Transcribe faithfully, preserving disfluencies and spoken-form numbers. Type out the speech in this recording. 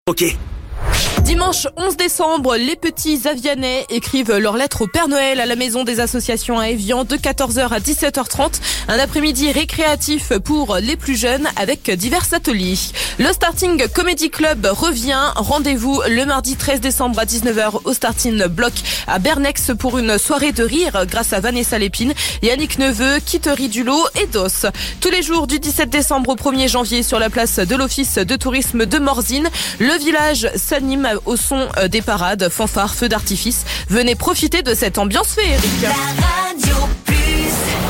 Ok. Dimanche onze décembre, les petits Avianais écrivent leur lettre au Père Noël à la maison des associations à Évian de quatorze heures à dix-sept heures trente. Un après-midi récréatif pour les plus jeunes avec divers ateliers. Le Starting Comedy Club revient. Rendez-vous le mardi treize décembre à dix-neuf heures au Starting Block à Bernex pour une soirée de rire grâce à Vanessa Lépine, Yannick Neveu, Kittery Dulot et Dos. Tous les jours du dix-sept décembre au premier janvier sur la place de l'Office de tourisme de Morzine, le village s'anime au son des parades, fanfares, feux d'artifice. Venez profiter de cette ambiance féerique. La radio.